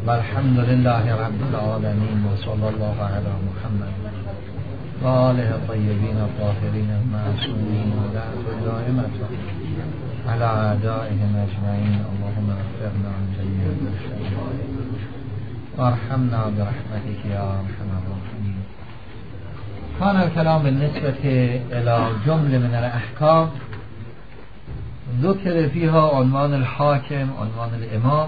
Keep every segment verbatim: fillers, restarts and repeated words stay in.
والحمد لله رب العالمين وصلى الله على محمد و آله الطیبین الطاهرین المعصومین و لعنت دائمة على اعدائهم اجمعین. اللهم اغفرنا من جميع المشركين وارحمنا برحمتك يا ارحم الراحمين. كان الكلام بالنسبة الى جمله من الاحكام ذكر فيها عنوان الحاكم، عنوان الامام،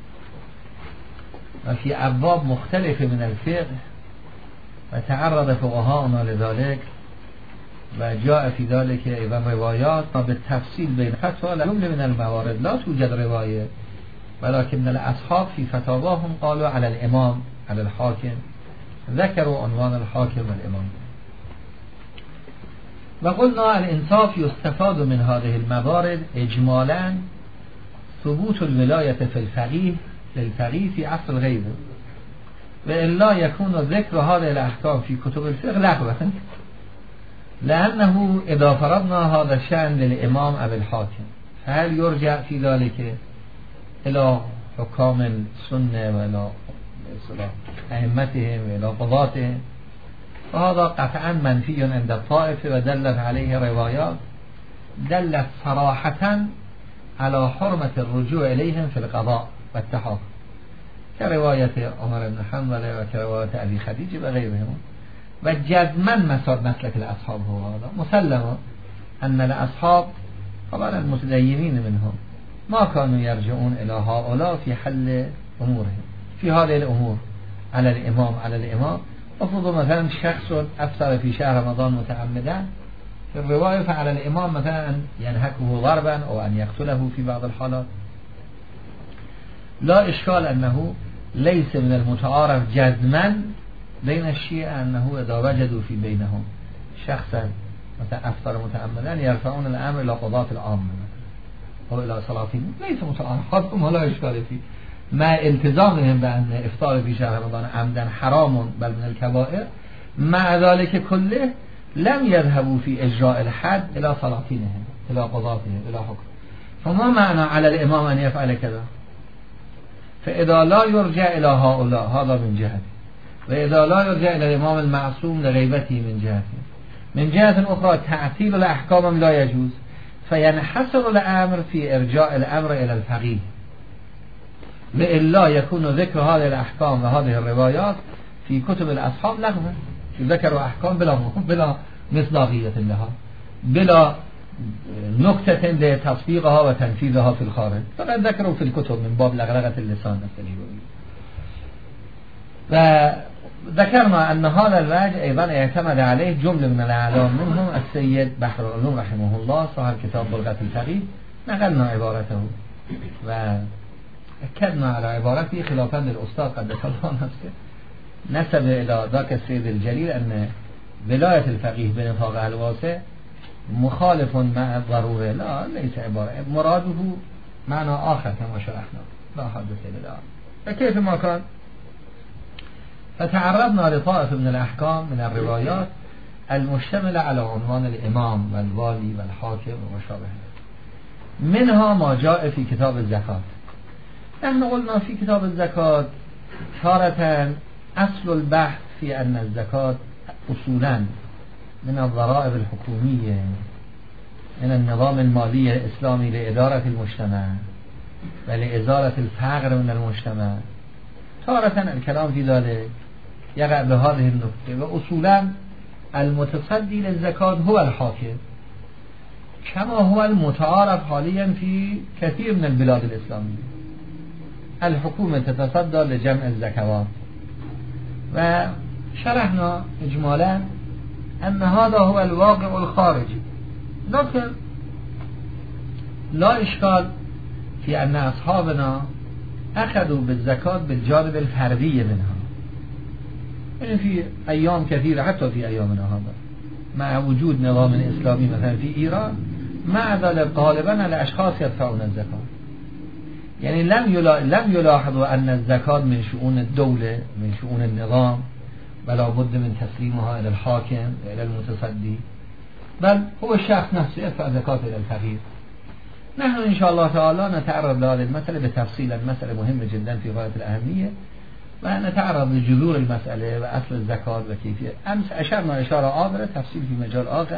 وفي أبواب مختلفة من الفقه وتعرض فقهاؤنا لذلك وجاء في ذلك أيضا روايات بالتفصيل بين فتوى جملة من الموارد لا توجد رواية، ولكن الأصحاب في فتاواهم قالوا على الإمام على الحاكم، ذكروا عنوان الحاكم والإمام. وقلنا الإنصاف يستفاد من هذه الموارد إجمالا ثبوت الولاية في الفقيه للفقيه في عصر غيره، وإلا يكون ذكر هذه الأحكام في كتب الفقه لغوا، لأنه إذا فرضنا هذا الشأن للإمام أو الحاكم فهل يرجع في ذلك إلى حكام السنة وإلى أئمتهم وإلى قضاتهم؟ وهذا قطعا منفي عند الطائفة، ودلت عليه روايات دلت صراحة على حرمة الرجوع إليهم في القضاء والتحاكم، كرواية عمر بن حنبل وكرواية أبي خديجة وغيرهم. وجزما مسار مسلك الأصحاب هو هذا، مسلما أن الأصحاب طبعا المتدينين منهم ما كانوا يرجعون إلى هؤلاء في حل أمورهم في هذه الأمور على الإمام على الإمام. أفرض مثلا شخص أفطر في شهر رمضان متعمدا في الرواية، فعلى الإمام مثلا أن ينهكه ضربا أو أن يقتله في بعض الحالات. لا إشكال أنه ليس من المتعارف جزما بين الشيعة أنه إذا وجدوا في بينهم شخصا مثلا أفطر متعمدا يرفعون الأمر إلى قضاة العامة أو إلى سلاطين، ليس متعارف، لا إشكال فيه، مع التزامهم بأن إفطار في شهر رمضان عمدا حرام بل من الكبائر. مع ذلك كله لم يذهبوا في إجراء الحد إلى سلاطينهم إلى قضاتهم إلى حكم. فما معنى على الإمام أن يفعل كذا؟ فإذا لا يرجع إلى هؤلاء هذا من جهة، وإذا لا يرجع إلى الإمام المعصوم لغيبته من جهة. من جهة أخرى تعطيل الأحكام لا يجوز، فينحصر الأمر في إرجاع الأمر إلى الفقيه، وإلا يكون ذكر هذه الأحكام وهذه الروايات في كتب الأصحاب لغوا، ذكروا أحكام بلا بلا مصداقية لها، بلا نكتة لتصفيقها وتنفيذها في الخارج، فقد ذكروا في الكتب من باب لغلغة اللسان مثل. وذكرنا أن هذا الوجه أيضا اعتمد عليه جملة من الأعلام منهم السيد بحر العلوم رحمه الله صاحب كتاب بلغة الفقيه، نقلنا عبارته وأكدنا على عبارته خلافا للأستاذ قدس الله نفسه، نسب إلى ذاك السيد الجليل أن ولاية الفقيه بنطاق الواسع مخالف مع الضرورة. لا، ليس عبارة، مراده معنى آخر كما شرحنا، لا حدث لله. فكيف ما كان، فتعرضنا لطائف من الأحكام من الروايات المشتملة على عنوان الإمام والوالي والحاكم وما شابه، منها ما جاء في كتاب الزكاة. نحن قلنا في كتاب الزكاة تارة أصل البحث في أن الزكاة أصولا من الضرائب الحكومية من النظام المالي الإسلامي لإدارة المجتمع ولإزالة الفقر من المجتمع. تارة الكلام في ذلك يقع بهذه النقطة، وأصولا المتصدي للزكاة هو الحاكم، كما هو المتعارف حاليا في كثير من البلاد الإسلامية. الحكومة تتصدى لجمع الزكوات، وشرحنا إجمالا أن هذا هو الواقع الخارجي، لكن لا إشكال في أن أصحابنا أخذوا بالزكاة بالجانب الفردي منها، يعني في أيام كثيرة حتى في أيامنا هذا مع وجود نظام إسلامي مثلا في إيران، مع ذلك غالبا الأشخاص يدفعون الزكاة، يعني لم لم يلاحظوا أن الزكاة من شؤون الدولة من شؤون النظام ولا بد من تسليمها إلى الحاكم إلى المتصدي، بل هو الشخص نفسه يدفع زكاة إلى الفقير. نحن إن شاء الله تعالى نتعرض لهذه المسألة بتفصيل. المسألة مهمة جدا في غاية الأهمية، ونتعرض لجذور المسألة وأصل الزكاة وكيفية. أمس أشرنا إشارة عابرة، تفصيل في مجال آخر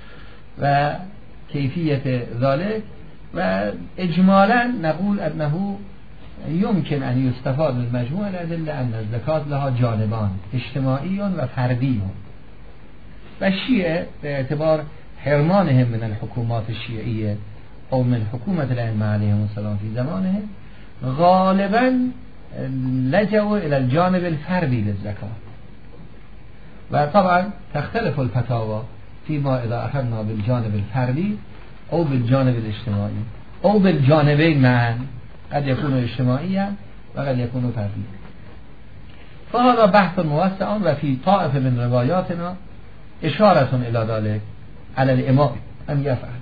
وكيفية ذلك. وإجمالا نقول أنه يمكن أن يستفاد من مجموع الأدلة أن الزكاة لها جانبان، اجتماعي وفردي. والشيعة باعتبار حرمانهم من الحكومات الشيعية أو من حكومة الأئمة عليهم السلام في زمانهم، غالبا لجوا إلى الجانب الفردي للزكاة. وطبعا تختلف الفتاوى فيما إذا أخذنا بالجانب الفردي أو بالجانب الاجتماعي أو بالجانبين معا، قد يكون اجتماعيا وقد يكون فرديا. فهذا بحث موسع، وفي طائفة من رواياتنا إشارة إلى ذلك على الإمام أن يفعل.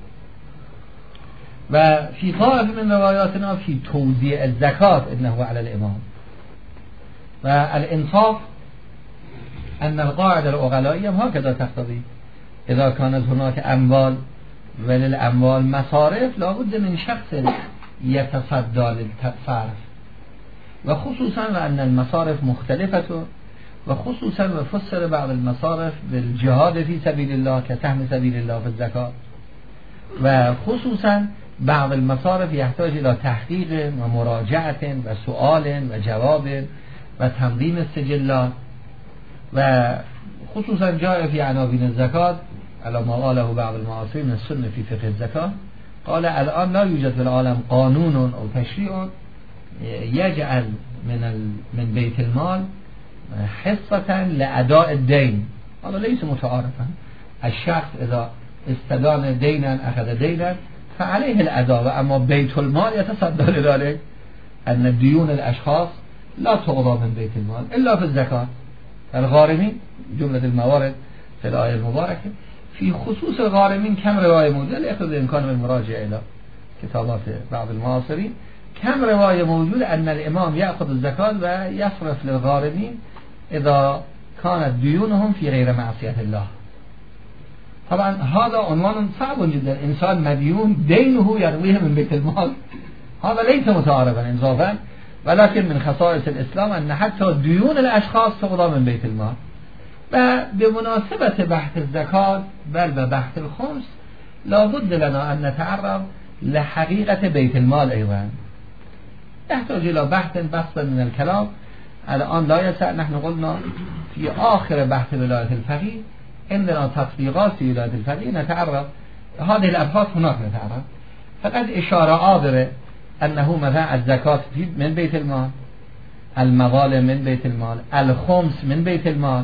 وفي طائفة من رواياتنا في توزيع الزكاة إنه على الإمام. والإنصاف أن القاعدة العقلائية هكذا تقتضي، إذا كانت هناك أموال وللأموال مصارف لابد من شخص يتصدى للصرف، وخصوصا أن المصارف مختلفة، وخصوصا وفسر بعض المصارف بالجهاد في سبيل الله كسهم سبيل الله في الزكاة، وخصوصا بعض المصارف يحتاج إلى تحقيق ومراجعة وسؤال وجواب وتنظيم السجلات. وخصوصا جاء في عناوين الزكاة على ما قاله بعض المعاصرين من السنة في فقه الزكاة، قال الآن لا يوجد في العالم قانون أو تشريع يجعل من من بيت المال حصة لأداء الدين. هذا ليس متعارفا. الشخص إذا استدان دينا أخذ دينا فعليه الأداء، أما بيت المال يتصدى لذلك. أن ديون الأشخاص لا تقضى من بيت المال إلا في الزكاة. الغارمين جملة الموارد في الآية المباركة في خصوص الغارمين كم رواية موجودة، لأخذ الإمكان من المراجعة إلى كتابات بعض المعاصرين، كم رواية موجودة أن الإمام يأخذ الزكاة ويصرف للغارمين إذا كانت ديونهم في غير معصية الله. طبعا هذا عنوان صعب جدا، إنسان مديون دينه يرويه من بيت المال، هذا ليس متعارفا إنصافا. ولكن من خصائص الإسلام أن حتى ديون الأشخاص تقضى من بيت المال. وبمناسبة بحث الزكاة بل ببحث الخمس لابد لنا أن نتعرض لحقيقة بيت المال أيضا، يحتاج إلى بحث بسط من الكلام الآن لا يسع. نحن قلنا في آخر بحث ولاية الفقيه عندنا تطبيقات في ولاية الفقيه نتعرض هذه الأبحاث هناك نتعرض. فقد إشارة عابرة أنه مثلا الزكاة من بيت المال، المظالم من بيت المال، الخمس من بيت المال،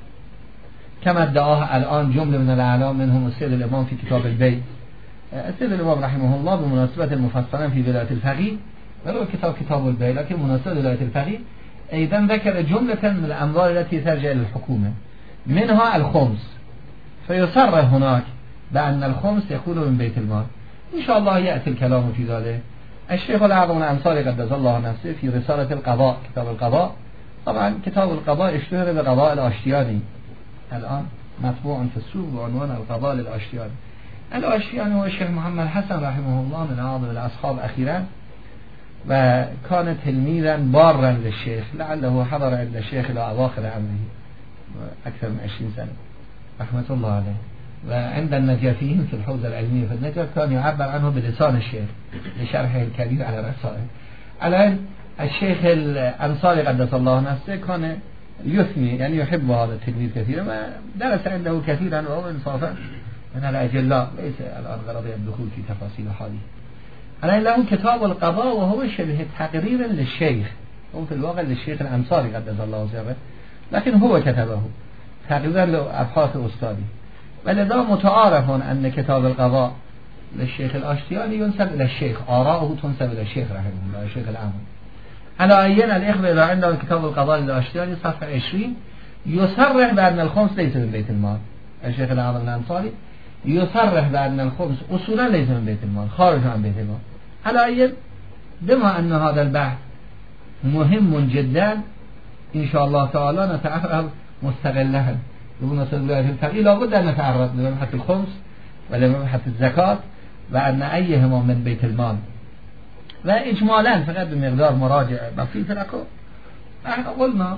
كما ادعاه الآن جملة من الأعلام منهم السيد الإمام في كتاب البيت. السيد الإمام رحمه الله بمناسبة المفصلين في ولاية الفقيه ولو كتاب كتاب البيت لكن مناسبة ولاية الفقيه أيضا ذكر جملة من الأموال التي ترجع للحكومة منها الخمس، فيصرح هناك بأن الخمس يكون من بيت المال. إن شاء الله يأتي الكلام في ذلك. الشيخ الأعظم الأنصاري قدس الله نفسه في رسالة القضاء، كتاب القضاء، طبعا كتاب القضاء اشتهر بقضاء الآشتياني، الآن مطبوع في السوق بعنوان القضاء للآشتياني. الآشتياني هو الشيخ محمد حسن رحمه الله من أعظم الأصحاب أخيرا، وكان تلميذا بارا للشيخ، لعله حضر عند الشيخ إلى أواخر عمره أكثر من عشرين سنة رحمة الله عليه. وعند النجافيين في الحوزة العلمية في النجف كان يعبر عنه بلسان الشيخ لشرحه الكبير على الرسائل. الآن الشيخ الأنصاري قدس الله نفسه كان يثني يعني يحب هذا التلميذ كثيرا، ودرس عنده كثيرا وهو انصافا من الأجلاء، ليس الآن غرضي الدخول في تفاصيل هذه. الآن له كتاب القضاء وهو شبه تقرير للشيخ، هو في الواقع للشيخ الأنصاري قدس الله سره، لكن هو كتبه تقريبا لأبحاث أستاذي. ولذا متعارف أن كتاب القضاء للشيخ الآشتياني ينسب إلى الشيخ، آراؤه تنسب إلى الشيخ رحمه الله الشيخ الأعظم. على أينا الإخوة إذا عندنا كتاب القضاء للآشتياني صفحة عشرين يصرح بأن الخمس ليس من بيت المال. الشيخ الأعظم الأنصاري يصرح بأن الخمس أصولا ليس من بيت المال، خارج عن بيت المال. على أي بما أن هذا البحث مهم جدا إن شاء الله تعالى نتعرض مستقلها بمناسبة ولاية الفقيه، لابد أن نتعرض لمبحث الخمس ولمبحث الزكاة و ان ایهما من بیت المال. و اجمالا فقط به مقدار مراجعه بسيط لكم احنا قلنا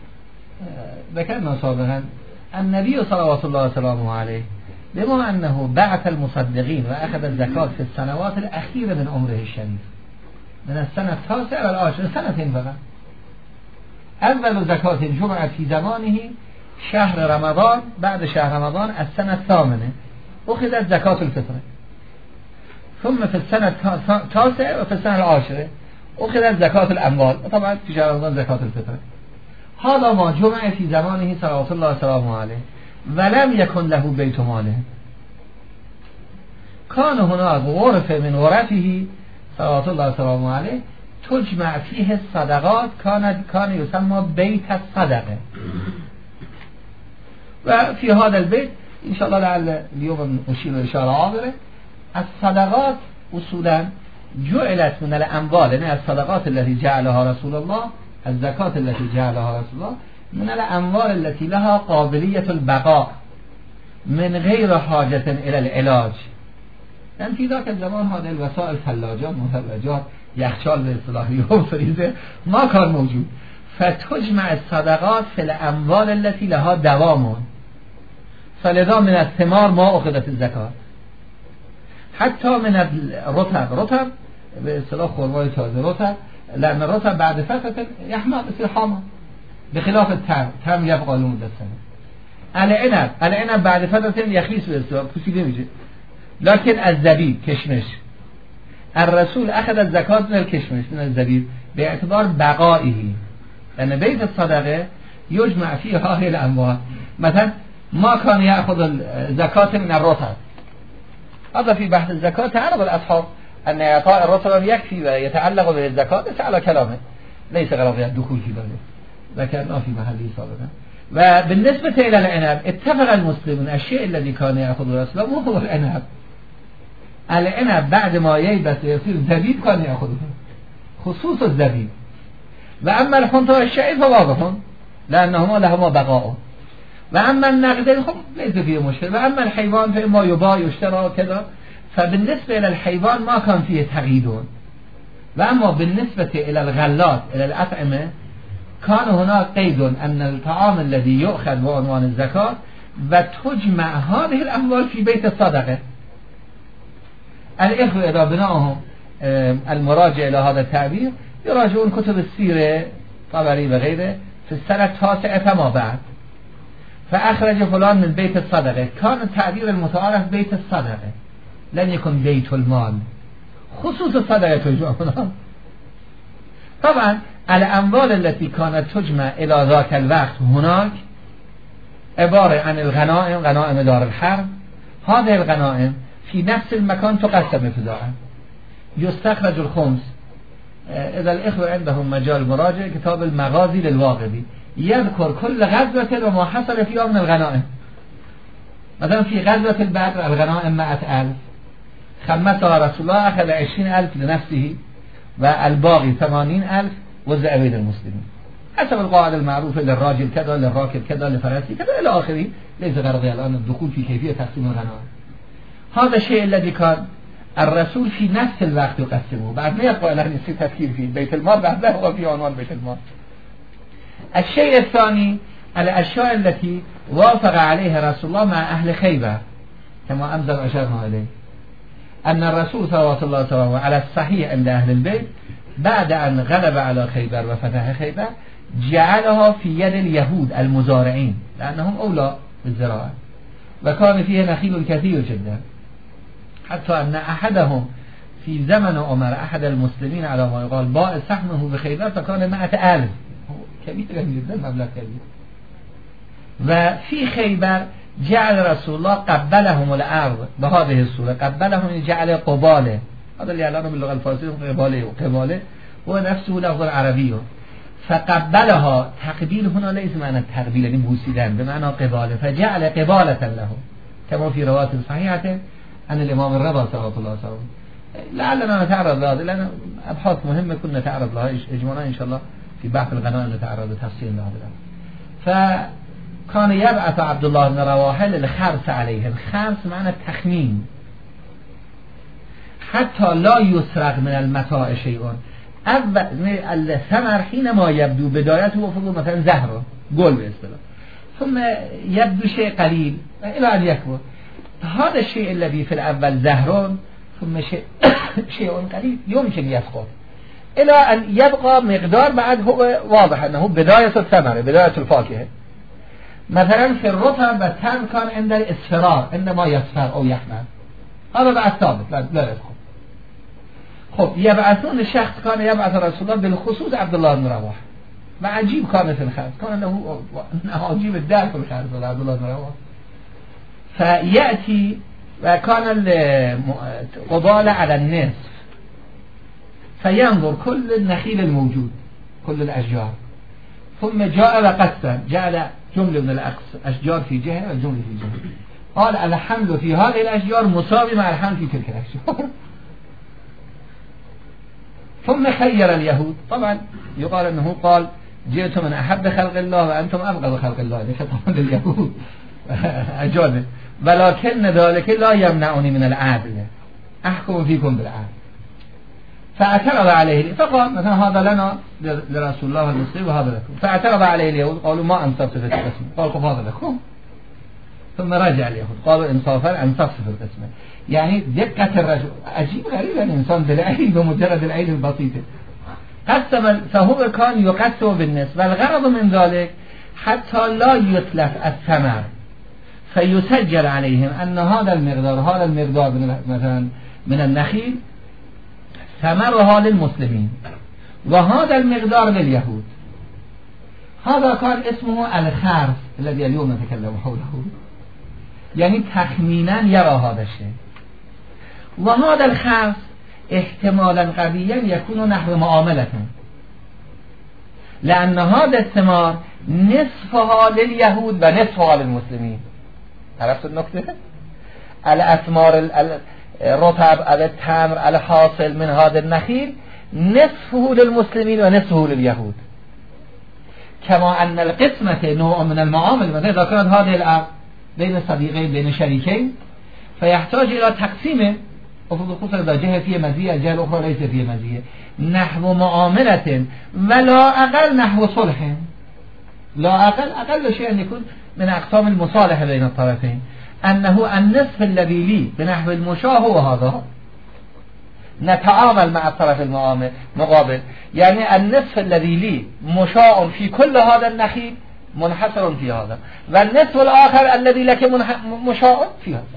ذكرنا سابقا النبي صلوات الله وسلامه عليه بما انه بعث المصدقين واخذ الزكاة في السنوات الاخيرة من عمره الشريف من السنة التاسعة الى العاشرة، سنتين فقط. اول زكاة جمعت في زمانه شهر رمضان، بعد شهر رمضان السنة الثامنة أخذت زكاة الفطر، ثم في السنة التاسعة وفي السنة العاشرة أخذت زكاة الأموال، طبعا في شهر رمضان زكاة الفطر. هذا ما جمع في زمانه صلوات الله وسلامه عليه ولم يكن له بيت ماله. كان هناك غرف من غرفه صلوات الله وسلامه عليه تجمع فيه الصدقات، كان كان يسمى بيت الصدقه. وفي هذا البيت إن شاء الله لعل اليوم نشير إشارة عابرة، الصدقات أصولا جعلت من الأموال، يعني الصدقات التي جعلها رسول الله، الزكاة التي جعلها رسول الله من الأموال التي لها قابلية البقاء من غير حاجة إلى العلاج. لأن في ذاك الزمان هذه الوسائل ثلاجات مثلجات يخشال به اصطلاح يوم فريزر ما كان موجود، فتجمع الصدقات في الأموال التي لها دوام، فلذا من الثمار ما أخذت الزكاة، حتى من الرطب، رطب به اصطلاح خرمای تازه رطب، لأن الرطب بعد فترة يحمل مثل حامة بخلاف التمر، تمر يبقى لمدة سنة. العنب، العنب بعد فترة يخیس به اصطلاح پوسیده میشه، لكن الزبیب کشمش الرسول أخذ الزكاة من الكشمش من الزبيب باعتبار بقائه، لأن بيت الصدقة يجمع فيه هذه الأموال. مثلا ما كان يأخذ الزكاة من الرطب، هذا في بحث الزكاة تعرض الأصحاب أن إعطاء الرطب يكفي ويتعلق به الزكاة، ليس على كلامه، ليس غرض الدخول في ذلك، ذكرنا في محله سابقا. وبالنسبة إلى العنب اتفق المسلمون الشيء الذي كان يأخذ الإسلام وهو العنب. العنب بعد ما ييبس يصير زبيب كان يأخذه، خصوص الزبيب. وأما الحنطة والشعير فواضح لأنهما لهما بقاء. وأما النقدين خب ليس فيه مشكلة. وأما الحيوان فإما يباع يشترى كذا، فبالنسبة إلى الحيوان ما كان فيه تقييد. وأما بالنسبة إلى الغلات إلى الأطعمة كان هناك قيد أن الطعام الذي يؤخذ بعنوان الزكاة وتجمع هذه الأموال في بيت الصدقة. الإخوة إذا بناهم المراجع إلى هذا التعبير يراجعون كتب السيرة طبري وغيره في السنة التاسعة فما بعد، فأخرج فلان من بيت الصدقة، كان التعبير المتعارف بيت الصدقة، لن يكن بيت المال، خصوص الصدقة تجمع هنا. طبعا الأموال التي كانت تجمع إلى ذاك الوقت هناك عبارة عن الغنائم، غنائم دار الحرب. هذه الغنائم في نفس المكان تقسم ابتداء، يستخرج الخمس. إذا الإخوة عندهم مجال مراجع كتاب المغازي للواقدي يذكر كل غزوة وما حصل فيها من الغنائم. مثلا في غزوة البدر الغنائم مئة ألف، خمسها رسول الله أخذ عشرين ألف لنفسه والباقي ثمانين ألف وزع بين المسلمين حسب القاعدة المعروفة، للراجل كذا، للراكب كذا، لفرسي كذا إلى آخره. ليس غرضي الآن الدخول في كيفية تقسيم الغنائم. هذا الشيء الذي كان الرسول في نفس الوقت يقسمه، بعد ما يبقى له نسي تفكير في بيت المال، بعد لا هو في عنوان بيت المال. الشيء الثاني الأشياء التي وافق عليها رسول الله مع أهل خيبر كما أنزل أشرنا إليه، أن الرسول صلى الله عليه وسلم على الصحيح عند أهل البيت بعد أن غلب على خيبر وفتح خيبر جعلها في يد اليهود المزارعين لأنهم أولى بالزراعة، وكان فيه نخيل كثير جدا، حتى أن أحدهم في زمن عمر أحد المسلمين على ما يقال باع سهمه بخيبر فكان مئة ألف، كبير جدا، مبلغ كبير. وفي خيبر جعل رسول الله قبلهم الأرض بهذه الصورة، قبلهم جعل قباله، هذا اللي يعلنه باللغة الفارسية قباله وقباله هو نفسه لفظ عربي، فقبلها. تقبيل هنا ليس معنى تقبيل يعني بوسیدن، بمعنى قباله، فجعل قبالة له كما في رواية صحيحة عن الإمام الرضا صلى الله عليه وسلم. لعلنا نتعرض لها لأن أبحاث مهمة كنا نتعرض لها إجمالا إن شاء الله في بحث الغنائم نتعرض لتفصيل لها. فكان يبعث عبد الله بن رواحه للخرس عليهم. خرس معنى تخمين، حتی لا یسرق من المتاع شیء اول الثمر حينما يبدو بدايته وفق مثلا زهر گل به اصطلاح ثم يبدو شيء قليل الى ان يكبر هذا الشيء الذي في الاول زهر ثم شيء شيء قليل يمكن يسقط الى ان يبقى مقدار بعد هو واضح انه بداية الثمر بداية الفاكهة مثلا في الرطب والتمر كان عند الاصفرار عندما يصفر او يحمر هذا بعد ثابت لا, لا يسقط. خب يبعثون الشخص كان يبعث رسول الله بالخصوص عبد الله بن رواحه و عجیب کار في الخرز كان له عجیب الدار في الخرز عبد الله بن رواحه فيأتي وكان القبال على النصف فينظر كل النخيل الموجود كل الأشجار ثم جاء وقسم جعل جملة من الأشجار في جهة والجملة في جهة قال الحمل في هذه الأشجار مساوي مع الحمل في تلك الأشجار ثم خير اليهود طبعا يقال أنه قال جئت من أحب خلق الله وأنتم أبغض خلق الله هذا خطاب لليهود أجابه ولكن ذلك لا يمنعني من العدل أحكم فيكم بالعدل فاعترض عليه فقال مثلا هذا لنا لرسول الله المسلم وهذا لكم فاعترض عليه اليهود قالوا ما أنصفت في القسم قال هذا لكم ثم رجع اليهود قالوا انصافا أنصفت في القسم يعني دقة الرجل عجيب غريب الإنسان بالعلم بمجرد العلم البسيط قسم فهو كان يقسم بالنسبة والغرض من ذلك حتى لا يتلف الثمر فيسجل عليهم أن هذا المقدار هذا المقدار مثلا من النخيل ثمرها للمسلمين وهذا المقدار لليهود. هذا كان اسمه الخرس الذي اليوم نتكلم حوله يعني تخمينا يرى هذا الشيء وهذا الخرس احتمالا قويا يكون نحو معاملة لأن هذا الثمار نصفها لليهود ونصفها للمسلمين. عرفت النقطة؟ الأثمار الرطب التمر الحاصل من هذا النخيل نصفه للمسلمين ونصفه لليهود كما أن القسمة نوع من المعامل مثلا إذا كانت هذه الأرض بين صديقين بين شريكين فيحتاج إلى تقسيمه وخصوصا إذا جهة فيه مزية الجهة الأخرى ليس فيه مزية نحو معاملة ولا أقل نحو صلح لا أقل أقل شيء أن يكون من أقسام المصالحة بين الطرفين أنه النصف الذي لي بنحو المشاة هو هذا نتعامل مع الطرف المعامل مقابل يعني النصف الذي لي مشاء في كل هذا النخيل منحصر في هذا والنصف الآخر الذي لك مشاء في هذا.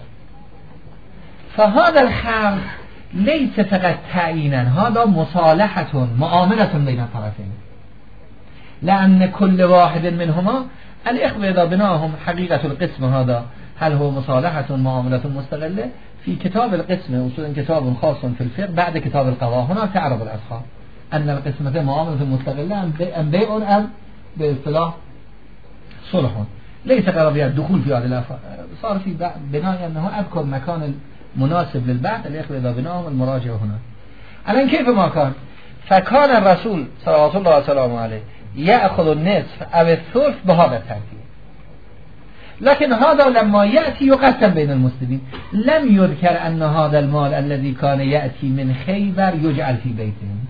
فهذا الخمس ليس فقط تعيينا هذا مصالحة معاملة بين الطرفين لأن كل واحد منهما الإخوة إذا بناهم حقيقة القسم هذا هل هو مصالحة معاملة مستقلة في كتاب القسم وصول كتاب خاص في الفقه بعد كتاب القضاء هنا تعرض الأصحاب أن القسمة معاملة مستقلة أم بيع أم باصطلاح صلح ليس قضية الدخول في هذه الأفعال صار في بناء أنه أذكر مكان مناسب للبعث الإخوة إذا بناهم المراجع هنا. الآن كيف ما كان فكان الرسول صلى الله عليه وسلم عليه يأخذ النصف أو الثلث بهذا الترتيب لكن هذا لما يأتي يقسم بين المسلمين لم يذكر أن هذا المال الذي كان يأتي من خيبر يجعل في بيتهم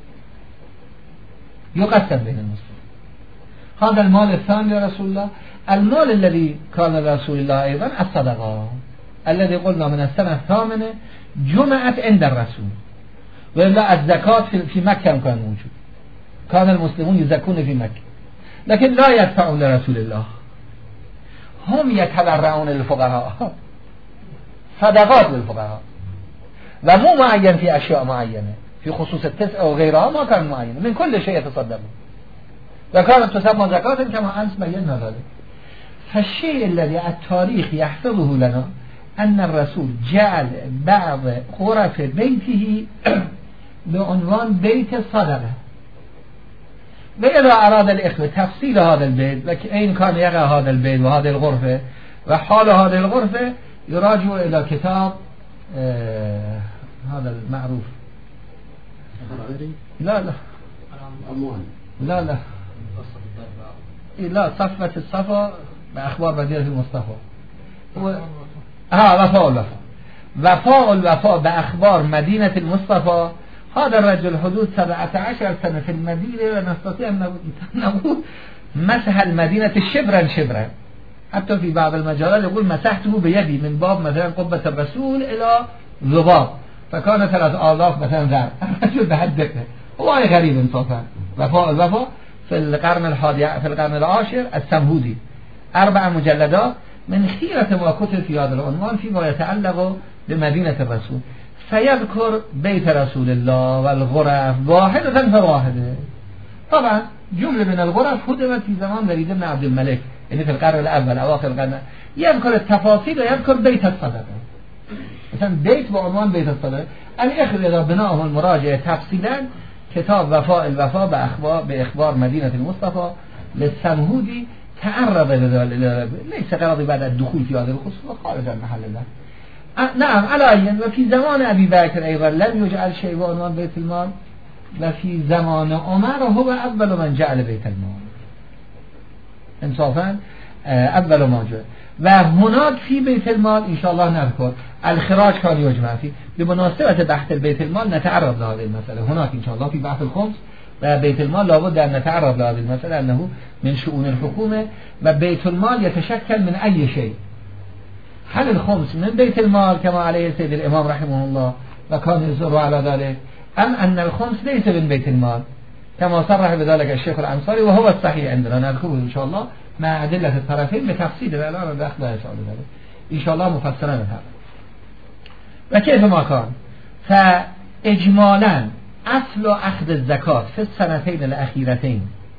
يقسم بين المسلمين. هذا المال الثاني لرسول الله المال الذي كان لرسول الله أيضا الصدقة الذي قلنا من السنة الثامنة جمعت عند الرسول وإلا الزكاة في مكة كان موجود كان المسلمون يزكون في مكة لكن لا يدفعون لرسول الله هم يتبرعون للفقراء صدقات للفقراء ومو معين في أشياء معينة في خصوص التسع وغيرها ما كان معين من كل شيء يتصدقون وكانت تسمى زكاة كما أنس بينا ذلك. فالشيء الذي التاريخ يحفظه لنا أن الرسول جعل بعض غرف بيته بعنوان بيت الصدقة وإذا أراد الإخوة تفصيل هذا البيت أين كان يقع هذا البيت وهذه الغرفة وحال هذه الغرفة يراجع إلى كتاب آه هذا المعروف لا لا لا لا لا صفة الصفا بأخبار بديلة المصطفى هو ها وفاء الوفاء وفاء الوفاء به اخبار مدینه المصطفى. هذا الرجل حدود سبعة عشر سنه في المدینه و نستطيع ان نقول مسح المدینه شبرا شبرا، حتی في بعض المجالات يقول مسحته بيدي من باب مثلا قبة الرسول الى ذباب فكان ثلاث آلاف مثلا ذر. شو به حد دقه هو غريب انصافا. وفاء الوفاء في القرن الحادي في القرن العاشر السمهودي، اربع مجلدات من خيرة ما كتب في هذا العنوان فيما يتعلق بمدينة الرسول. سيذكر بيت رسول الله والغرف واحدة فواحدة. طبعا جملة من الغرف هدمت في زمان وليد بن عبد الملك، يعني في القرن الأول أواخر القرن. يذكر التفاصيل ويذكر بيت الصدقة، مثلا بيت بعنوان بيت الصدقة. الإخوة إذا بناهم المراجع تفصيلا كتاب وفاء الوفاء بأخبار بإخبار مدينة المصطفى للسمهودي تعرض لذلك، ليس غرضي بعد الدخول في هذا الخصوص خارج عن محل الله. نعم على أين. وفي زمان أبي بكر أيضا لم يجعل شيء بعنوان بيت المال، وفي زمان عمر هو أول من جعل بيت المال انصافا، أول ما جاء. و هناك في بيت المال إن شاء الله نذكر الخراج كان يجمع فيه بمناسبة بحث البيت المال، نتعرض لهذه المسألة هناك إن شاء الله في بحث الخمس. و بيت المال لابد أن نتعرض لهذه المسألة أنه من شؤون الحكومة، و بيت المال يتشكل من أي شيء. هل الخمس من بيت المال كما عليه سيد الإمام رحمه الله وكان يصر على ذلك، أم أن الخمس ليس من بيت المال كما صرح بذلك الشيخ الأنصاري وهو الصحيح عندنا، نذكره إن شاء الله مع أدلة الطرفين بتفصيل الآن بأخذ يسأل ذلك إن شاء الله مفصلا هذا. وكيف ما كان فإجمالا أصل أخذ الزكاة في السنتين الأخيرتين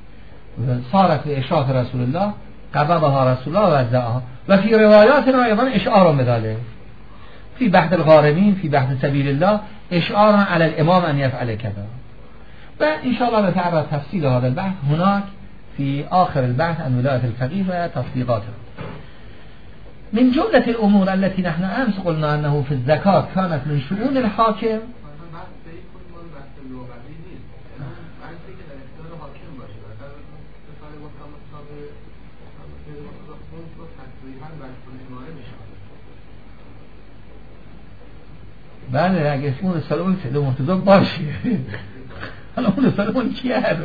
صارت لإشراف رسول الله، قبضها رسول الله وزعها. وفي رواياتنا أيضا إشعار بذلك في بحث الغارمين في بحث سبيل الله إشعار على الإمام أن يفعل كذا. وإن شاء الله نتعرض تفصيل هذا البحث هناك في آخر البحث عن ولاية الفقيه وتطبيقاتها. من جملة الأمور التي نحن أمس قلنا أنه في الزكاة كانت من شؤون الحاكم. بله اگه اسمون سالمون سیده مرتضی باشه حالا اون سالمون کیه هست؟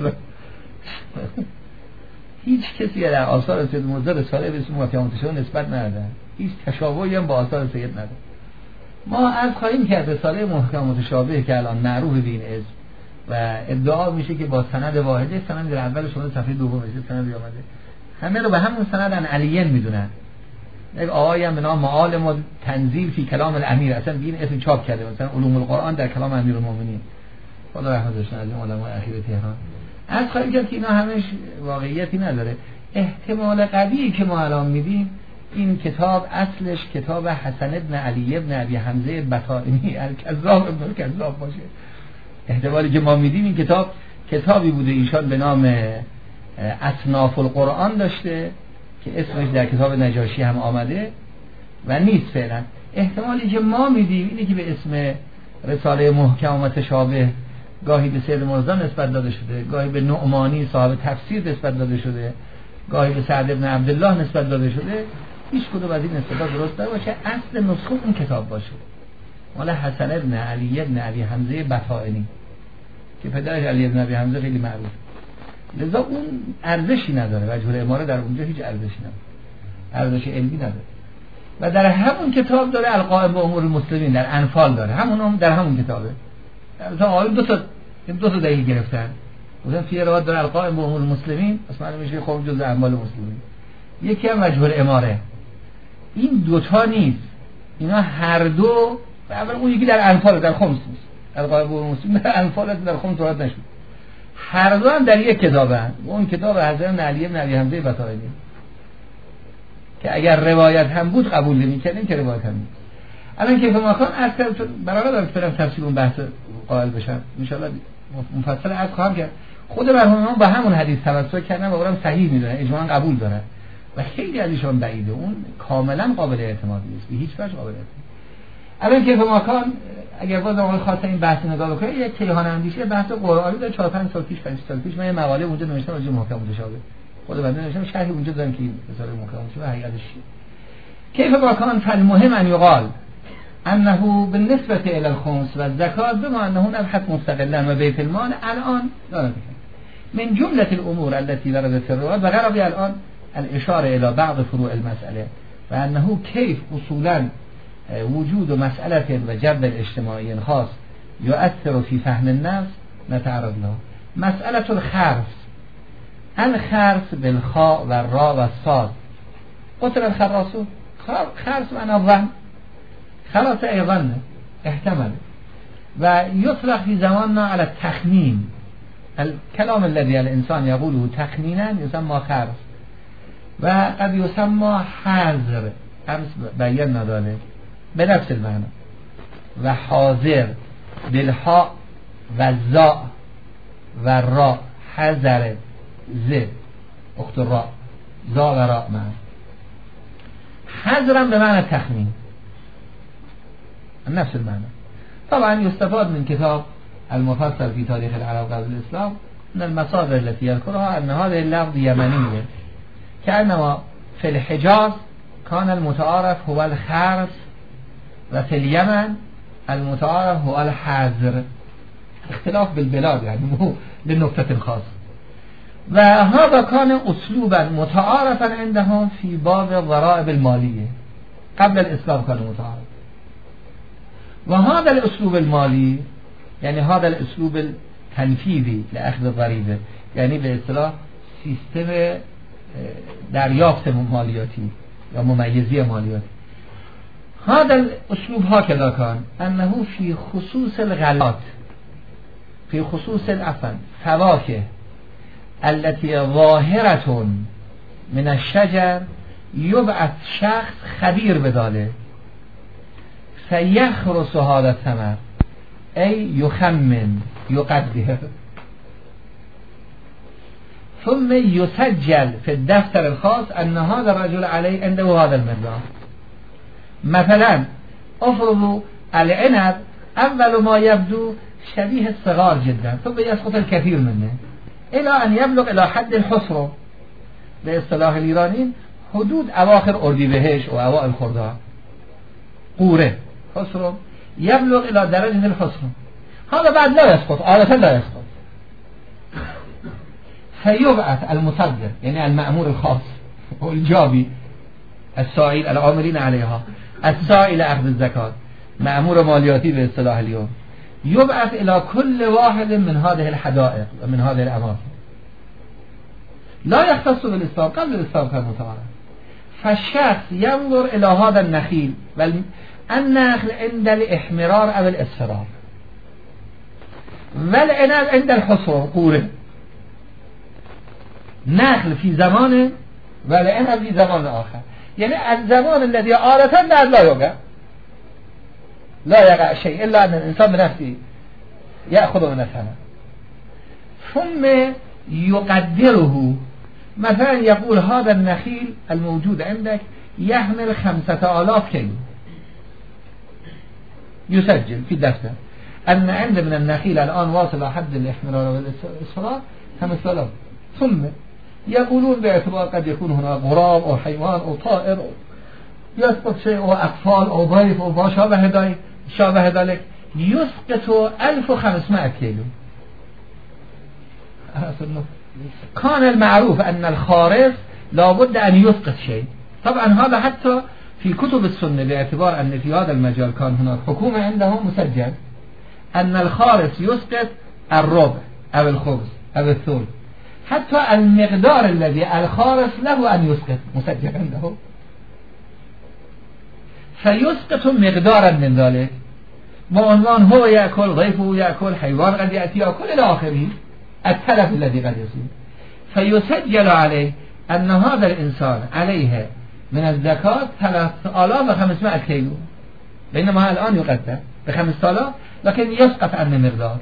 هیچ کسی در آثار سید مرتضی رساله به اسم محکم متشابه نسبت نداره، هیچ تشابهی هم با آثار سید نداره. ما از خواهیم کرد رساله محکم متشابه که الان معروف به این اسم و ادعا میشه که با سند واحده، سند در اول شما صفحه دوم میشه سند آمده، همه رو به همون سند ان علیین میدونن. یک آقایی هم به نام معالم و تنزیل فی کلام الامیر، اصلا به این اسم چاپ کرده، مثلا علوم القرآن در کلام امیرالمومنین خدا رحمتش کنه از این علمای اخیر تهران. از خواهی کرد که اینا همش واقعیتی نداره. احتمال قوی که ما الان میدیم این کتاب اصلش کتاب حسن ابن علی ابن ابی حمزه بطائنی الکذاب ابن الکذاب باشه. احتمالی که ما میدیم این کتاب کتابی بوده ایشان به نام اصناف القرآن داشته که اسمش در کتاب نجاشی هم آمده و نیست فعلا. احتمالی که ما میدیم اینه که به اسم رساله محکم و متشابه گاهی به سید مرزا نسبت داده شده، گاهی به نعمانی صاحب تفسیر نسبت داده شده، گاهی به سعد ابن عبدالله نسبت داده شده. هیچ کدوم از این نسبت درست نباشه، اصل نسخه اون کتاب باشه مال حسن ابن علی ابن ابی حمزه بطائنی که پدرش علی ابن ابی حمزه خیلی معروف، لذا اون ارزشی نداره، وجه اماره در اونجا هیچ ارزشی نداره، ارزش علمی نداره. و در همون کتاب داره القائم به امور المسلمین در انفال داره، همون هم در همون کتابه. مثلا آقایون دو تا دو تا دلیل گرفتن، مثلا فی روایت داره القائم به امور المسلمین اصلا میشه خب جزء اعمال مسلمین. یکی هم وجه الاماره، این دوتا نیست، اینا هر دو اول اون یکی در انفال در خمس نیست، القائم به امور المسلمین در انفال در خمس وارد نشد، هر دو هم در یک کتابه هست. اون کتاب حضرت علی بن ابی حمزه بطائنی که اگر روایت هم بود قبول نمی‌کردیم که روایت هم نیست. الان که فهمکان از برای دارم برم تفسیر اون بحث قائل بشم ان شاء الله مفصل از خواهم کرد. خود مرحومان با همون حدیث توسل کردن و اونم صحیح میدونن، اجماعاً قبول دارن و خیلی از ایشون بعیده، اون کاملا قابل اعتماد نیست، به هیچ وجه قابل اعتماد. الان که فهمکان اگر باز اون خاصه این بحث نگاه بکنید، یک کیهان اندیشه بحث قرآنی در چهار پنج سال پیش پنج سال پیش من مقاله اونجا نوشتم راجع به محکم متشابه، خود بنده نوشتم شرح اونجا دادم که رساله محکم متشابه حقیقتش چیه. کیف ما کان فالمهم ان یقال انه بالنسبه الى الخمس و الزکات بما انه نبحث مستقلا و بیت المال الان دارد من جمله الامور التي وردت في الروايات و غرض الان الاشاره الى بعض فروع المساله و انه كيف اصولا وجود مسألة و جبر اجتماعي خاص يؤثر في فهم الناس نتعرض له. مسألة الخرس، الخرس بالخاء و الراء و الصاد. قتل الخراسون، خرس معنى الظن، خلاص ای ظن احتمل و يطلق في زماننا على التخمين. الكلام الذي الانسان يقوله تخمينا يسمى خرس و قد يسمى حذر، امس بیان نداره به نفس المعنى و حاضر بالحاء و زاء و را حذر ز اخت را زا و را معنی حذرا به معنى تخمین نفس المعنى. طبعا يستفاد من كتاب المفصل في تاريخ العرب قبل الإسلام من المصادر التي يذكرها أن هذا اللفظ يمني كأنما في الحجاز كان المتعارف هو الخرس و في اليمن المتعارف هو الحذر، اختلاف بالبلاد يعني مو لنقطة خاص. و هذا كان أسلوبا متعارفا عندهم في باب الضرائب المالية قبل الإسلام كان متعارف. وهذا الأسلوب المالي يعني هذا الأسلوب التنفيذي لأخذ الضريبة يعني به اصطلاح سیستم دریافت مالیاتی یا ممیزی مالیاتی. هذا الأسلوب هكذا كان أنه في خصوص الغلات في خصوص العفن فواكه التي ظاهرة من الشجر يبعث شخص خبير بذلك فيخرس هذا الثمر أي يخمن يقدر ثم يسجل في الدفتر الخاص أن هذا الرجل عليه عنده هذا المقدار. مثلا افرضوا العنب أول ما يبدو شبيه الصغار جدا ثم يسقط الكثير منه إلى أن يبلغ إلى حد الحصر باصطلاح الإيرانيين حدود أواخر أردیبهشت و أوائل خرداد قوره حصر يبلغ إلى درجة الحصر. هذا بعد لا يسقط عادة لا يسقط فيبعث المصدر يعني المأمور الخاص والجابي السائل العاملين عليها السائل أخذ الزكاة مأمور مالياتي باصطلاح اليوم يبعث إلى كل واحد من هذه الحدائق ومن هذه الأماكن. لا يختص بالإسلام قبل الإسلام كان متعارف. فالشخص ينظر إلى هذا النخيل والنخل عند الإحمرار أو الإصفرار والعنب عند الحصر قوره نخل في زمان والعنب في زمان آخر يعني الزمان الذي عادة لا يقع لا يقع شيء إلا أن الإنسان بنفسه يأخذ من الثمر ثم يقدره. مثلا يقول هذا النخيل الموجود عندك يحمل خمسة آلاف كيلو يسجل في الدفتر أن عند من النخيل الآن واصل حد الإحمرار والإصفرار خمسة آلاف. ثم يقولون باعتبار قد يكون هنا غراب أو حيوان أو طائر أو يسقط شيء أو أطفال أو ضيف أو ما شابه ذلك شابه ذلك يسقط ألف وخمسمائة كيلو. كان المعروف أن الخارس لابد أن يسقط شيء. طبعا هذا حتى في كتب السنة باعتبار أن في هذا المجال كان هناك حكومة عندهم مسجل أن الخارس يسقط الربع أو الخبز أو الثلث حتى المقدار الذي الخارس له أن يسقط مسجل عنده فيسقط مقدارا من ذلك بعنوان هو يأكل ضيفه يأكل حيوان قد يأتي يأكل إلى آخره التلف الذي قد يصير فيسجل عليه أن هذا الإنسان عليه من الزكاة ثلاثة آلاف وخمسمائة كيلو بينما الآن يقدر بخمسة آلاف لكن يسقط عنه مقدار.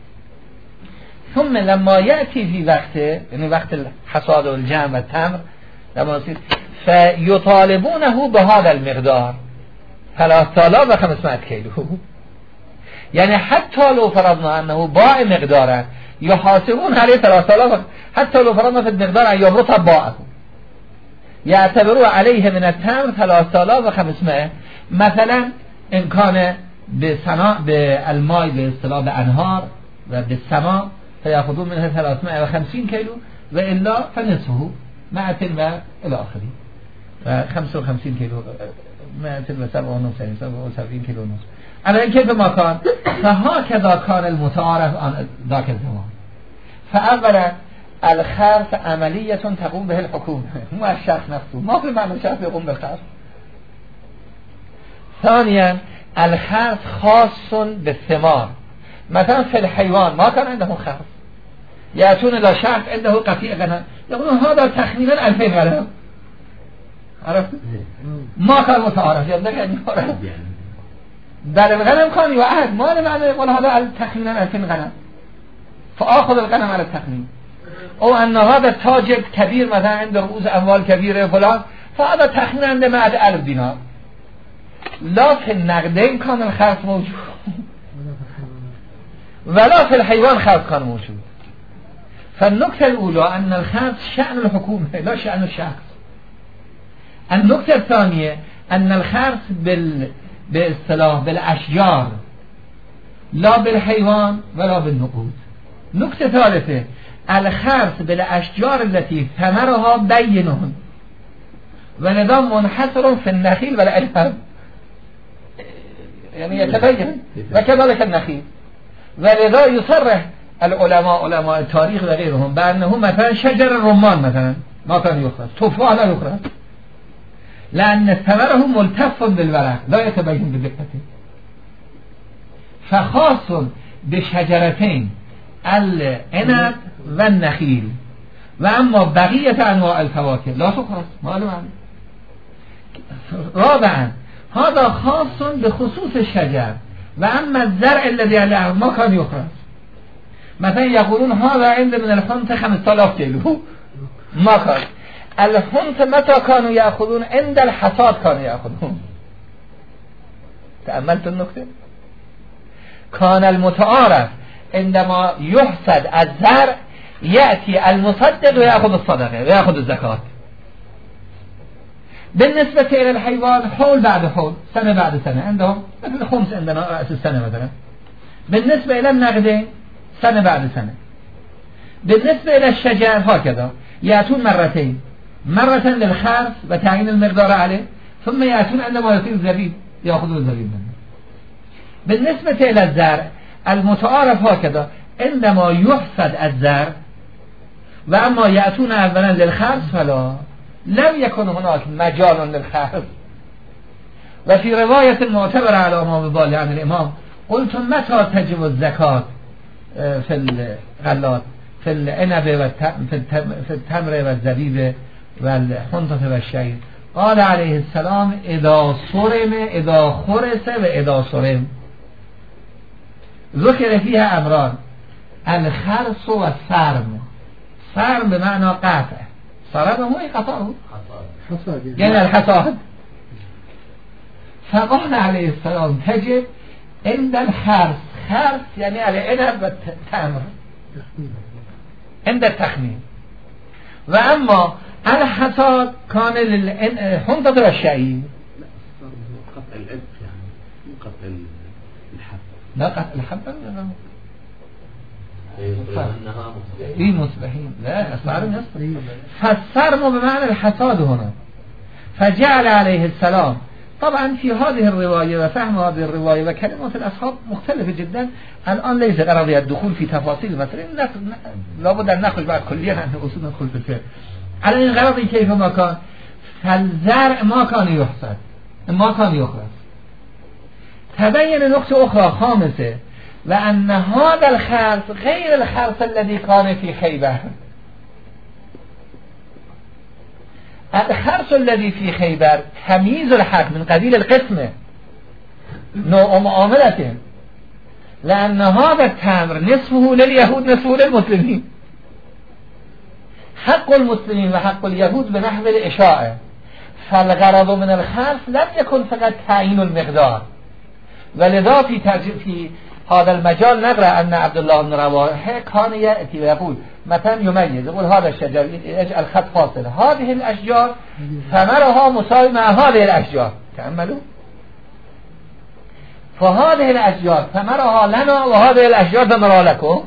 ثم لما يأتي في وقته يعني وقت الحصاد والجمع والتمر لما يصير فيطالبونه بهذا المقدار ثلاثة آلاف وخمسمائة كيلو يعني حتى لو فرضنا أنه باع مقدارا يحاسبون عليه ثلاثة آلاف حتى لو فرضنا في المقدار أن يبرط باعه يعتبروا عليه من التمر ثلاثة آلاف وخمسمائة. مثلا امکان به سنا به المای به اصطلاح به انهار و به سما فیاخذون منه ثلاثمائة و خمسین کیلو و الا فنصفه مائة و الی آخره و خمسة و خمسين کیلو مائة و سبعة و سبعين و سبعين کیلو نصف. الان كيف ما كان فهكذا كان المتعارف عن ذاك الزمان. فأولا الخرص عملية تقوم به الحكومة مو الشخص نفسه، ما في معنى الشخص يقوم بالخرص. ثانيا الخرص خاص بالثمار، مثلا في الحيوان ما كان عنده خرص، يأتون إلى شخص عنده قطيع غنم يقولون هذا تخمينا ألفين غنم، عرفت؟ ما كان متعارف يبدأ يعني در الغنم كان يوعد ما لمعنى يقول هذا تخمينا ألفين غنم فآخذ الغنم على التخمين، او ان هذا تاجر كبير مثلا عنده رؤوس اموال كبيره فلان فهذا تخمينا عنده مئة ألف دينار. لكن نقدين كان الخرص موجود ولا في الحيوان خرص كان موجود. فالنكتة الأولى أن الخرص شأن الحكومة لا شأن الشخص. النكتة الثانية أن الخرص بال باصطلاح بالأشجار لا بالحيوان ولا بالنقود. نكتة ثالثة الخرص بالأشجار التي ثمرها بين ولذا منحصر في النخيل والعنب، يعني يتبين، وكذلك النخيل. ولذا يصرح العلماء علماء التاريخ وغيرهم بأنه مثلا شجر الرمان مثلا ما كان يخرج، تفاح لا يخرج لأن ثمره ملتف بالورق لا يتبين بدقته. فخاص بشجرتين العنب والنخيل، وأما بقية أنواع الفواكه لا تخرج معلوم عنه. رابعا هذا خاص بخصوص الشجر، وأما الزرع الذي عليه ما كان يخرج. مثلا يقولون هذا عند من الحنط خمسة آلاف كيلو ما كان. الحنط متى كانوا يأخذون؟ عند الحصاد كانوا يأخذون. تأملت النكتة؟ كان المتعارف عندما يحصد الزرع يأتي المصدق ويأخذ الصدقة ويأخذ الزكاة. بالنسبة إلى الحيوان حول بعد حول، سنة بعد سنة، عندهم مثل خمس عندنا رأس السنة مثلا. بالنسبة إلى النقدين سنة بعد سنة. بالنسبة إلى الشجر هكذا يأتون مرتين، مرة للخرص وتعيين المقدار عليه، ثم يأتون عندما يصير زبيب يأخذون الزبيب منه. بالنسبة إلى الزرع المتعارف هكذا عندما يحصد الزرع، وأما يأتون أولا للخرص فلا لم يكن هناك مجال للخرص. وفي رواية معتبرة على امام بالي عن الإمام قلت متى تجب الزكاة في الغلات في العنب في التمر والزبيب والحنطة والشعير؟ قال عليه السلام إذا صرم إذا خرس وإذا صرم. ذكر فيها أمران، الخرص والصرم. صرم بمعنى قاطع، صرم هو قطعه يعني الحصاد. فقال عليه السلام تجب عند الخرص، خرص يعني العنب والتمر عند التخمين، وأما الحصاد كان للحنطة والشعير. قطع الأب يعني مو قطع الحب. لا قطع الحب لا ايه مصبحين لا الصارم يصبح. فالصرم بمعنى الحصاد هنا. فجعل عليه السلام طبعا في هذه الرواية وفهم هذه الرواية وكلمات الأصحاب مختلفة جدا. الآن ليس غرضي الدخول في تفاصيل مثلا، لابد أن نخرج بعد كليا عن أصول ندخل في الفقه. على این غرضی کیف ما کان فالزرع ما كان يحصد ما كان يخرج. تبين نقطة أخرى خامسة وأن هذا الخرص غير الخرص الذي كان في خيبر. الخرص الذي في خيبر تمييز الحق من قبيل القسمة نوع معاملته، لأن هذا التمر نصفه لليهود نصفه للمسلمين. حق المسلمين وحق اليهود بنحو الإشاعة. فالغرض من الخرص لم يكن فقط تعيين المقدار. ولذا في في هذا المجال نقرأ أن عبد الله بن رواحه كان يأتي ويقول مثلا يميز، يقول هذا الشجر يجعل خط فاصل، هذه الأشجار ثمرها مساوي مع هذه الأشجار. تأملوا فهذه الاشجار ثمرها لنا و هذه الاشجار ثمرها لكم.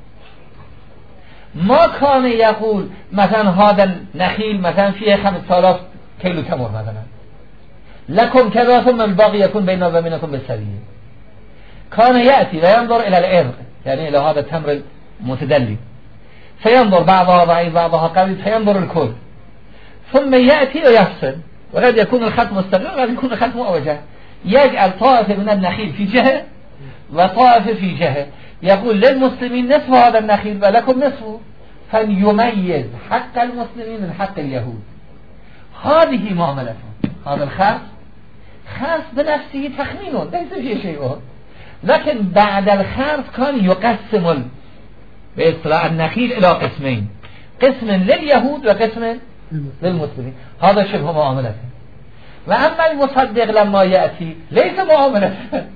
ما كان يقول مثلا هذا النخيل مثلا فيه خمسة آلاف كيلو تمر مثلا لكم كذا ثم الباقي يكون بيننا وبينكم بالسوية. كان يأتي وينظر إلى العرق يعني إلى هذا التمر المتدلي فينظر بعضها ضعيف بعضها قوي فينظر الكل ثم يأتي ويفصل، وقد يكون الخط مستقيم وقد يكون الخط معوجة، يجعل طائفة من النخيل في جهة وطائفة في جهة، يقول للمسلمين نصف هذا النخيل ولكم نصفه، فليميز حق المسلمين من حق اليهود. هذه معاملته. هذا الخاص خاص بنفسه تخمين ليس فيه شيء، لكن بعد الخرص كان يقسم باصطلاح النخيل إلى قسمين، قسم لليهود وقسم للمسلمين. هذا شبه معاملته. وأما المصدق لما يأتي ليس معاملته.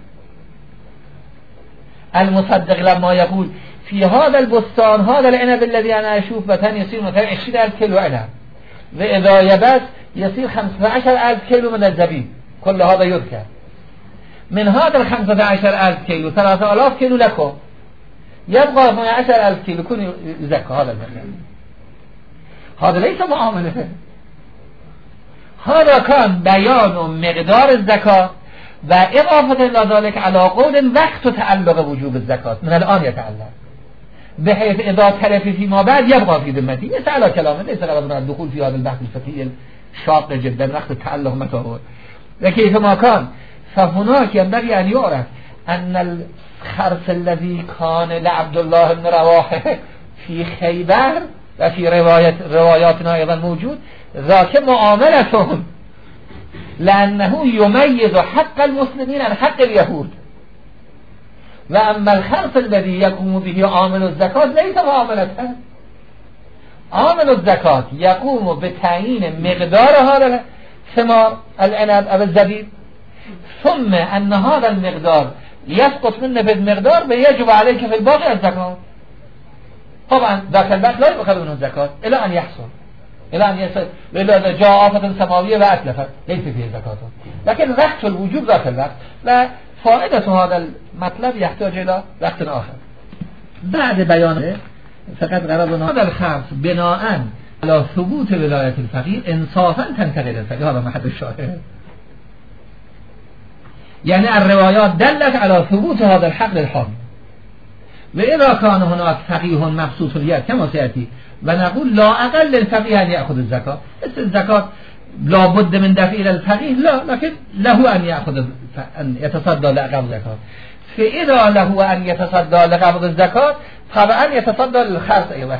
المصدق لما يقول في هذا البستان هذا العنب الذي أنا أشوف مثلا يصير مثلا عشرين ألف كيلو عنب، وإذا يبس يصير خمسة عشر ألف كيلو من الزبيب، كل هذا يذكر. من هذا الخمسة عشر ألف كيلو ثلاثة آلاف كيلو لكم، يبقى اثني عشر ألف كيلو كن يزكى هذا المكان. هذا ليس معاملة، هذا كان بيان مقدار الزكاة وإضافة إلى ذلك على قول وقت تعلق وجوب الزكاة من الآن يتعلق، بحيث إذا تلف فيما بعد يبقى في ذمتي. ليس على كلامه، ليس غرضنا الدخول في هذا البحث الفقهي الشاق جدا وقت التعلق متى هو، لكيفما كان فهناك ينبغي أن يعرف أن الخرص الذي كان لعبد الله بن رواحه في خيبر وفي رواية رواياتنا أيضا موجود، ذاك معاملتهم، لأنه يميز حق المسلمين عن حق اليهود. وأما الخرص الذي يقوم به عامل الزكاة ليس معاملته. عامل الزكاة يقوم بتعيين مقدار هذا الثمار العنب أو الزبيب، ثم أن هذا المقدار يسقط منه بالمقدار ويجب عليك في الباقي الزكاة. طبعا ذاك الوقت لا يؤخذ منه الزكاة إلى أن يحصل، إلى أن يصل إلى جاء آفة سماوية وأتلفت ليس فيه زكاة، لكن وقت الوجود ذاك الوقت. وفائدة هذا المطلب يحتاج إلى وقت آخر. بعد بيانه فقط غرضنا هذا الخرص بناء على ثبوت ولاية الفقيه انصافا تنتقل الفقيه، هذا محل الشاهد. يعني الروايات دلت على ثبوت هذا الحق للحاكم، وإذا كان هناك فقيه مبسوط اليد كما سيأتي ونقول لا أقل للفقيه أن يأخذ الزكاة، الزكاة لا بد من دفع إلى الفقيه، لا، لكن له أن يأخذ أن يتصدى لقبض الزكاة. فإذا له أن يتصدى لقبض الزكاة طبعا يتصدى للخرص أيضا.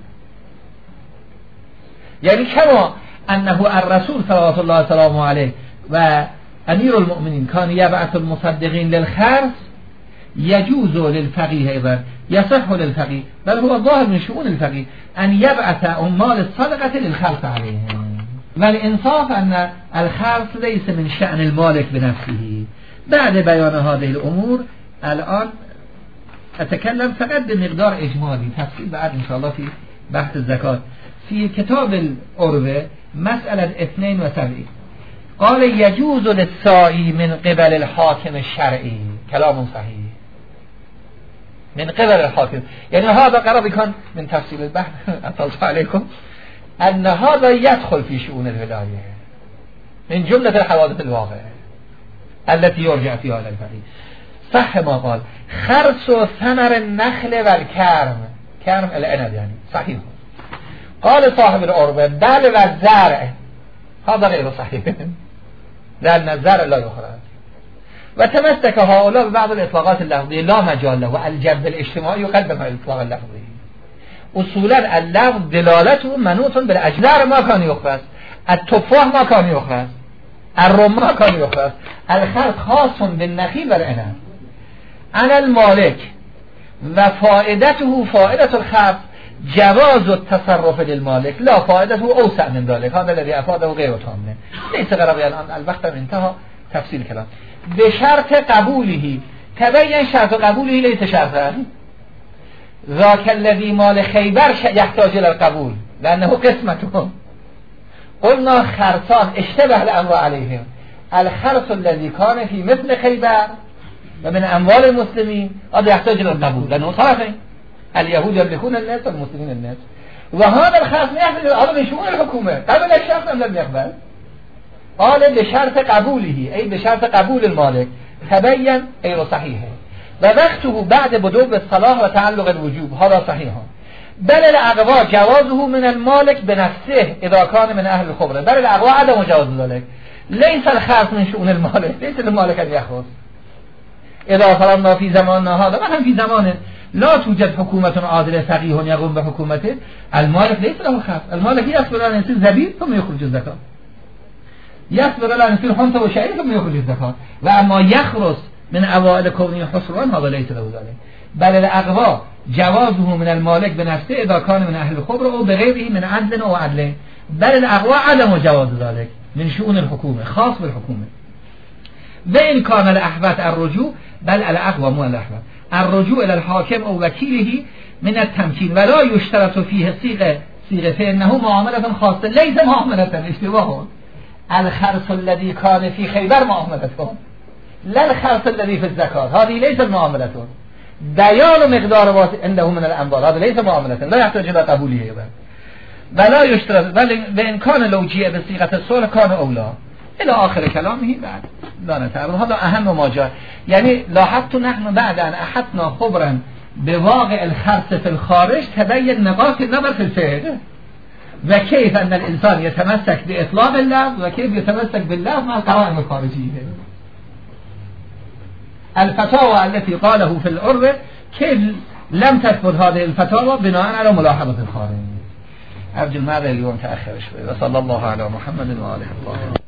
يعني كما أنه الرسول صلى الله عليه وسلم عليه وأمير المؤمنين كان يبعث المصدقين للخرص، يجوز للفقيه أيضا، يصح للفقيه، بل هو ظاهر من شؤون الفقيه أن يبعث عمال الصدقة للخرص عليهم. والإنصاف أن الخرص ليس من شأن المالك بنفسه. بعد بيان هذه الأمور الآن أتكلم فقط بمقدار إجمالي، تفصيل بعد إن شاء الله في بحث الزكاة. في كتاب العروة مسألة اثنين وسبعين قال يجوز للسائي من قبل الحاكم الشرعي، كلام صحيح، من قبل الحاكم. يعني هذا قرب يكون من تفصيل البحث أطلت عليكم أن هذا يدخل في شؤون الولاية من جملة الحوادث الواقعة التي يرجع فيها للفقيه. صح ما قال خرص ثمر النخل والكرم، كرم العنب يعني صحيح. قال صاحب العروة بل والزرع، هذا غير صحيح لأن الزرع لا يخرج. وتمسك هؤلاء ببعض الإطلاقات اللفظية لا مجال له، والجذب الاجتماعي يقدم على الإطلاق اللفظي. أصولا اللفظ دلالته منوط بالأجزار ما كان يخرج، التفاح ما كان يخرج، الرمان ما كان يخرج. الخرص خاص بالنخيل والعنب. أنا المالك وفائدته فائدة الخرص جواز التصرف للمالك، لا فائدته أوسع من ذلك، هذا الذي أفاده غير تامه. ليس غرضي الآن الوقت انتهى تفصيل كلام. بشرط قبوله، تبين شرط قبوله ليس شرطا. ذاك الذي مال خيبر يحتاج إلى القبول لأنه قسمته. قلنا خرصان اشتبه الأمر عليهم. الخرص الذي كان في مثل خيبر و من اموال المسلمین هذا يحتاج الى القبول لانه طرفين اليهود يملكون الناس والمسلمين الناس وهذا الخصم يحتاج الى شؤون الحكومه قبل الشخص ام لم يقبل قال بشرط قبوله أي بشرط قبول المالك تبين غير صحيحه ووقته بعد بدو الصلاح وتعلق الوجوب هذا صحيح بل الأقوى جوازه من المالك بنفسه إذا كان من أهل الخبرة بل الأقوى عدم جواز ذلك ليس الخاص من شؤون المالك ليس المالك أن يخص إذا فرضنا في زماننا هذا مثلا في زمان لا توجد حكومة عادلة فقيه يقوم بحكومته المالك ليس له خاص المالك يصبر أن يصير زبيب ثم يخرج الزكاة يصبر أن يصير حنطة وشعير ثم يخرج الزكاة وأما يخرص من أوائل كونه حصران هذا ليس له ذلك بل الأقوى جوازه من المالك بنفسه إذا كان من أهل الخبرة أو بغيره من عدل أو عدل بل الأقوى عدم جواز ذلك من شؤون الحكومة خاص بالحكومة وإن كان الأحوات الرجوع بل الأقوى مو الأحوات الرجوع إلى الحاكم أو وكيله من التمكين ولا يشترط فيه صيغة صيغة فإنه معاملة خاصة ليس معاملة اشتباه الخرص الذي كان في خيبر معاملة لا الخرص الذي في الزكاة هذه ليست معاملة ديان مقدار عنده من الأنبار هذا ليس معاملة لا يحتاج إلى قبوله ولا يشترط بل بإن كان لو جاء بصيغة الصلح كان أولى إلى آخر كلامه بعد لا نتعرض هذا أهم ما جاء يعني لاحظت نحن بعد أن أحطنا خبرا بواقع الخرص في الخارج تبين نقاط النظر في الفعل وكيف أن الإنسان يتمسك بإطلاق اللفظ وكيف يتمسك باللفظ مع القوائم الخارجية الفتاوى التي قاله في العرض كيف لم تثبت هذه الفتاوى بناء على ملاحظة الخارج أرجو الماذا اليوم تأخر شوي وصلى الله على محمد وآله الله